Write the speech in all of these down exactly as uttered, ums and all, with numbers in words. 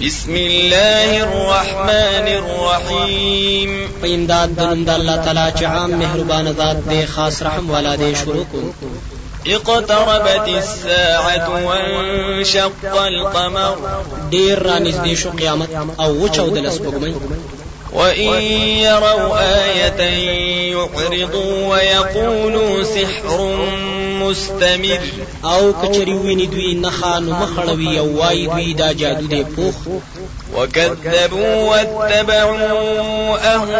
بسم الله الرحمن الرحيم فإمداد دنم دا اللہ تعالی چه عام مهربان ذات دے خاص رحم والا دے شروع کو. اقتربت الساعة وانشق القمر دیر را نزدې شو قیامت او وچودل سپوږمۍ. وإن يروا آية يعرضوا ويقولوا سحر مستمر او کچری ویني دوی نخا نو مخړوي او وای دوی دا جادو دی پوخ. وكذبوا واتبعوا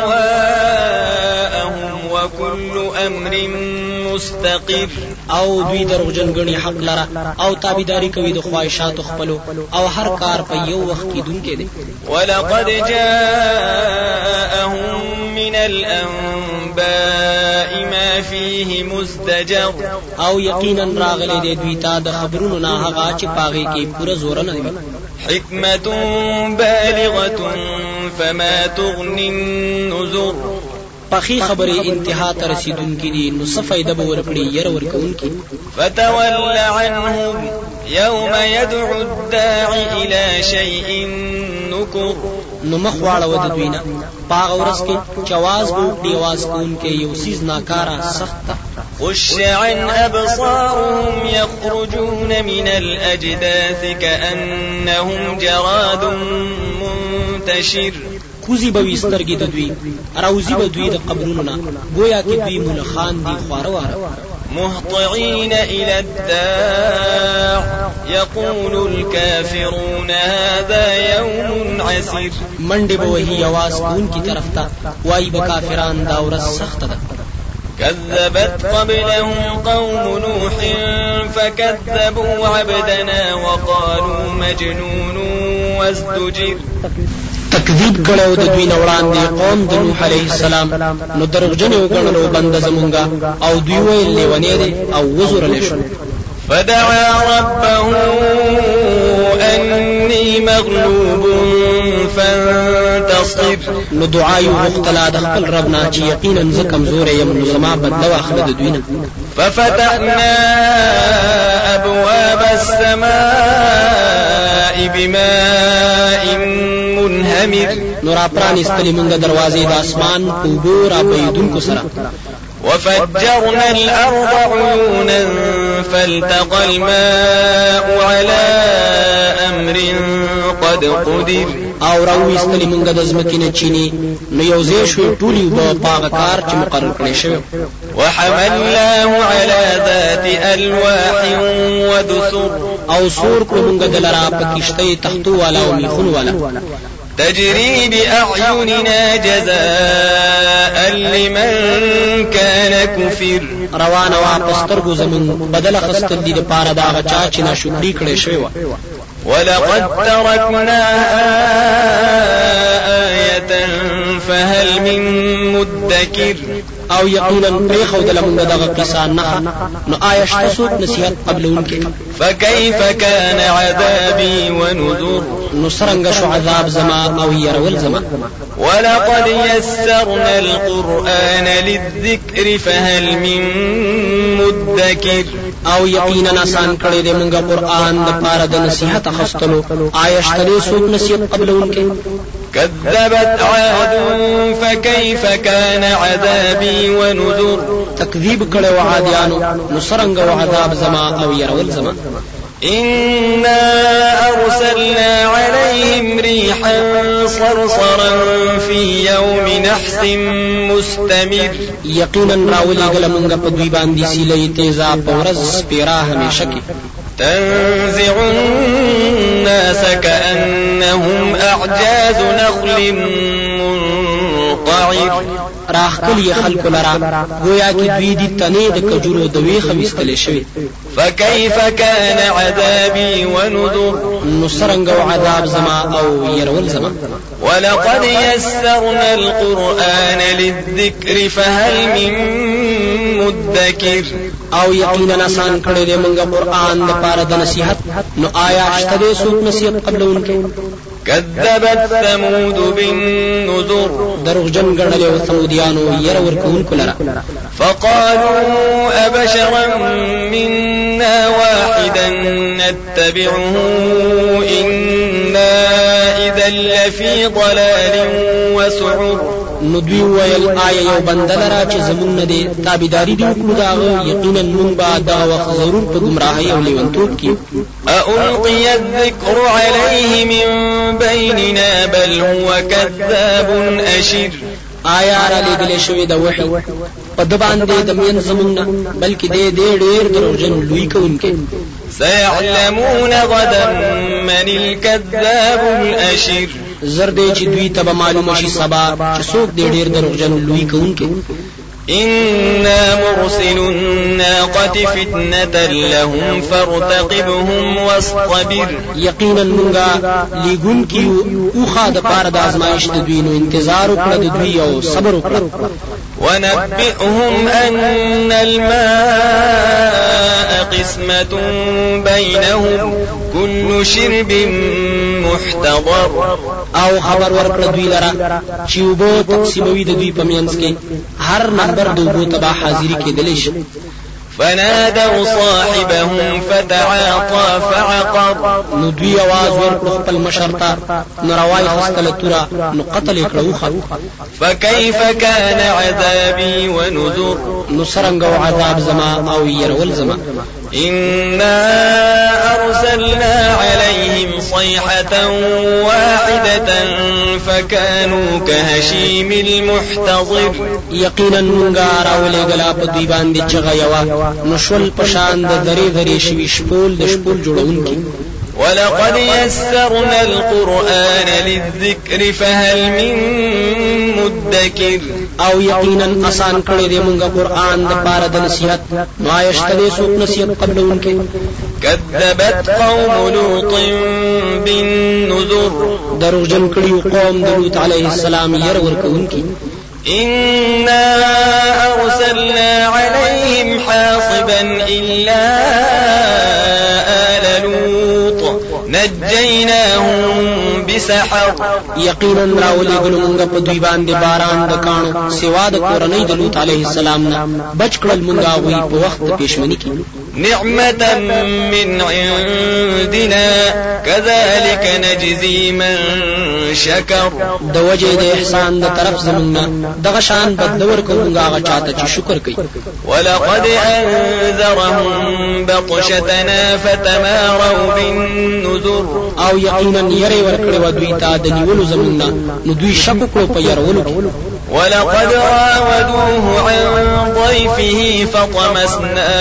أهواءهم وكل أمر مستقر او دوی دروغجن غني حق لرا او تابعداري کوي د خواهشات خپلو او هر کار په یو وخت کې دونکې دي. ولقد جاءهم من الأنباء ما فيه مزدجر او یقینا راغلي دي دوی ته د خبرونو نه هغه چې پاغي کې پوره زور نه دی. حکمت بالغة فما تغني النذر پخی خبرې انتها ته رسیدونکې دي نو څه فایده به ورکړي ير ورکوونکې. فتول عنهم يوم يدعو الداعي إلى شيء نكر نو مخ واړه د دوی نه پاغه ورځ کې چې اواز به وکړي اواز کوونکې یو څیز ناکاره سخته. خش عن أبصارهم يخرجون من الأجداث كأنهم جراد منتشر کوزی به وسترګې د دوی راوزی به دوی د قبرونو نه گویا کې دوی ملخان دي خواره واره. مهطعين إلى الداع يقول الكافرون هذا يوم عسير منډه به وهي आवाज کوونکی طرف ته وای به کافران دا ورځ سخته ده. كذبت قبلهم قوم نوح فكذبوا عبدنا وقالوا مجنون وازدجر تکذیب کړو د دوی نه وړاندې قوم د نوح علیه السلام نو دروغجن وګڼلو بنده زمونږه او دوی ویل لیونی دی او وزورلی شو. فدعا ربه أني مغلوب فانتصر نو دعای وغوښتله د خپل رب نه چې یقینا زه کمزوری یم نو زما بدله واخله د دوی نه. ففتحنا أبواب السماء بماء منهمر نو را پرانستلې موږ دروازې د اسمان په اوبو را بهیدونکو سره. وفجرنا الأرض عيونا فالتقى الماء على أمر قد قدر او راوستلې موږ د ځمکې نه چینې نو یو ځای شو ټولې اوبه په هغه کار چې مقرر کړی شوی. وحملناه على ذات ألواح ودسر او سور کړو موږ دلرا په کشتۍ تختو والا او میخونو والا. تجري بأعيننا جزاء لمن كان كفر روانه وا پسترګو زمون بدل خستل دي د پاره دا غچا چې ناشکری کړي شوی و. ولقد تركناها آية فهل من مدكر او یقینا پریخو د لمونږ دغه قصه نه نو آیا شته څوک نصیحت قبلونکې. فكيف كان عذابي ونذر نو څرنګه شو عذاب زما او يرول زما. ولقد يسرنا القرآن للذكر فهل من مدكر او یقینا آسان کړی دی موږ قرآن د پاره د نصیحت اخستلو آیا شته څوک نصیحت قبلونکې. كذبت عاد فكيف كان عذابي ونذر تکذیب کړو عادیانو نو څرنګه عذاب زما او يرول زما. إنا أرسلنا عليهم ريحا صرصرا في يوم نحس مستمر یقینا راولي ګل موږ په دوی باندې سیلې تیزا په ورځ سپیرا همیشه کې. تنزع الناس كأنهم أعجاز نخل منقعر راخکلی خلق لرا گویا کی دوی دی تنه د کجورو د وی خويستل شوی. فكيف كان عذابي ونذر نو څرنګه عذاب زما او يرول زما. ولقد يسرنا القرآن للذكر فهل من مدكر او یقینا آسان کړی دی موږ قرآن د پاره د نصیحت نو آیا شته څوک نصیحت قبلونکې. كذبت ثمود بالنذر دروغجن ګڼل او ثمودیانو ير ورکوونکو لرا. فقالوا أبشرا منا واحدا نتبعه إنا إذا لفي ضلال وسعر نو دوی ویل آیا یو بنده لرا چې زمون نه دی تابعداري دی وکړو داغه یقینا مونږ به دغه وخت ضرور په گمراهۍ او لیونتوب کې ألقي الذكر عليه من بيننا بل هو كذاب أشر آیا را لګلې شوې د وحي په د باندې د مين زمون نه بلکې دې دې ډېر دروژن لوی کوونکې سيعلمون غدا من الكذاب الأشر زردې چې دوی ته به معلومه شي سبا چې څوک دې ډېر دروژن لوی کوونکې إنا مرسل الناقة فتنة لهم فارتقبهم واصطبر یقینا مونږه لګون کیو اوخه د پاره د ازمایښت دوی نو انتظار وکړه د دوی او صبر وکړه ونبئهم أن الماء قسمة بينهم كل شرب محتضر او خبر ورکړه دوی لره چې وبو تقسیموي د دوی په منځ کې هر نمبر د وبو تبع حاضری کېدلی شي فنادوا صاحبهم فتعاطى فعقر نو دوی आवाज ورکړ خپل مشر ته نو روای خستله تورا نو قتل کړو خو فكيف كان عذابي ونذر نو سرنګ عذاب زما او يرول زما إنا أرسلنا عليهم صيحة واحدة فكانوا كهشيم المحتضر يقينا منغا راولې غلا په دوی باندې چغه یوا نشول پشان د درې درې شوي شپول د شپول جوړونکي ولقد يسرنا القرآن للذكر فهل من مدكر او یقینا آسان کړی دی موږ قرآن د پاره د نصیحت نو آیشته څوک نصیحت قبلونکي كذبت قوم لوط بالنذر دروغجن کړیو قوم د لوط علیه السلام ير ورکونکي إنا أرسلنا عليهم حاصبا إلا آل لوط نجيناهم بسحر یقینا راولې ګلو موږ په دوی باندې باران د کانو سوا د کورنۍ د لوط علیه السلام نه بچ کړل موږ وی په وخت پېښمنی کې نعمة من عندنا كذلك نجزي من شكر د وجه د احسان د طرف زمونږ دغه شان بدلور کومه هغه چاته چې شکر کوي ولقد انذرهم بطشتنا فتماروا بالنذر او یقینا یری ورکړی و دوی ته د نیولو زمونږ نو دوی شک کړو په يرولو ولقد راودوه عن ضيفه فطمسنا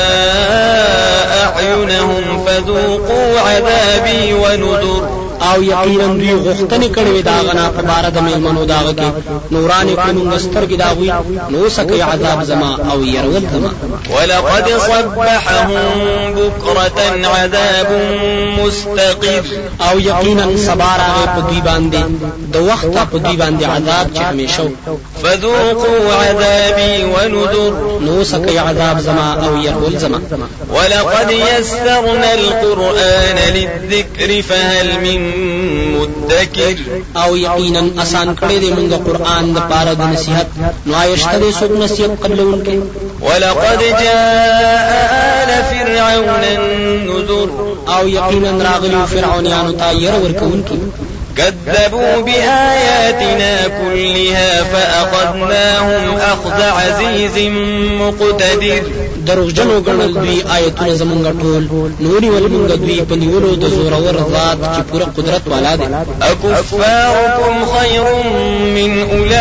أعينهم فذوقوا عذابي ونذر او یقینا دوی غوښتنې کړې دا غنا په بار د میلمنو داغه کې نورانې کوم سترګې داوي نو سکه عذاب زما او يرول زما ولقد صبحهم بكرة عذاب مستقر او یقینا صبر هغه په دوی باندې د وخت په دوی باندې عذاب چې همیشه فذوقوا عذابي ونذر نو سکه عذاب زما او يرول زما ولقد يسرنا القرآن للذكر فهل من مدكر او یقینا آسان کړی دی موږ قرآن د پاره د نصیحت نو آیشته د څوک نصیحت قبلونکي ولقد جاء آل فرعون النذر او یقینا راغلی فرعونانو ته ير ورکونکي كذبوا بآياتنا كلها فأخذناهم أخذ عزيز مقتدر دروغجنو ګڼل دوی آیتونه زمونږ ټول نوري ول مونږ دوی په نیولو د زورور ذات چې پوره قدرت والا دی اکفارکم خیر من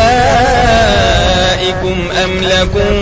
اولئکم ام لکم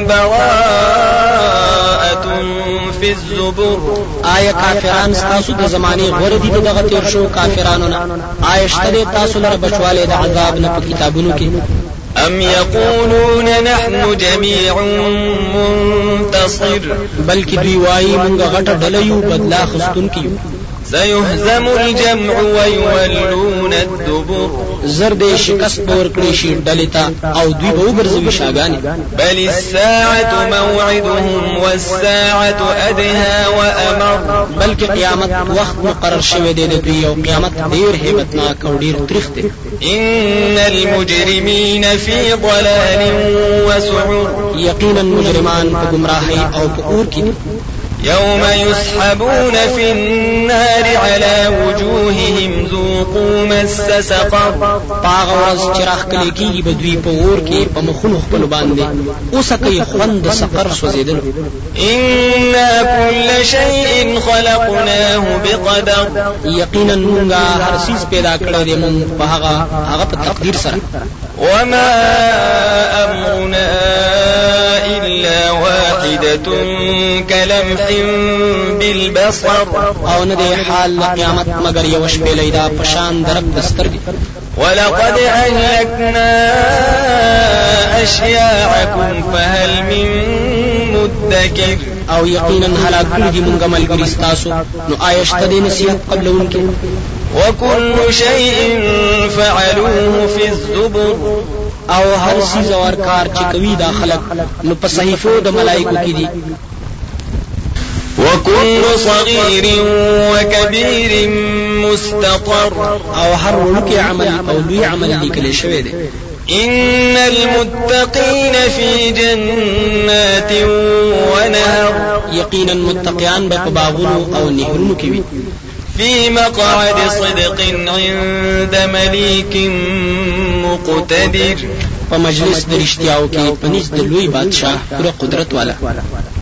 براءة فی الزبر آیا کافران تاسو د زمانه غوړ دي دغه تیر شو کافرانو نه آیا شته تاسو لپاره بچواله د عذاب نه په کتابونو کې أم يقولون نحن جميع منتصر بلکې دوی وایي موږ غټه ډله یو بدلا خستون کیو سيهزم الجمع ويولون الدبر زرد شکست پور کړی شي ډلتا او دوی به وګرځوي شاګانی بل الساعة موعدهم والساعة أدهى وأمر بلکې قیامت وخت مقرر شوی دی د دوی او قیامت ډیر هیبتناک او ډیر تریخ دی إن المجرمين في ضلال وسعر یقینا مجرمان په گمراهی او په اور کې يوم يسحبون في النار على وجوههم ذوقوا مس سقر پاغه ورځ چې راخلي کیږي بدوی په اور کې په مخونو خپل باندې اوسه کوي خوند سقر سوځیدل. ان كل شيء خلقناه بقدر یقینا موږ هر څه پیدا کړی دی موږ په هغه هغه په تقدیر سره. وما امرنا الا واحده كلمح بالبصر او نه دی حال قیامت مگر یو شپه لیدا پشان درب دسترګي. ولقد اهلكنا اشياعكم فهل من مدكر او یقینا هلاک کړي دي مونږه ملګری ستاسو نو آیشته د نصیحت قبلونکي. وكل شيء فعلوه في الزبر او هر څه زوار کار چې کوي دا خلق نو په صحیفو د ملائکو کې دي. وكل صغير وكبير مستطر او هر ولکه عمل او لوی عمل لیکل شوی دی. ان المتقين في جنات ونهر یقینا متقیان به په باغونو او نهرونو کې وي. في مقعد صدق عند مليك مقتدر په مجلس د رښتیاو کې پنځ د لوی بادشاہ پوره قدرت والا.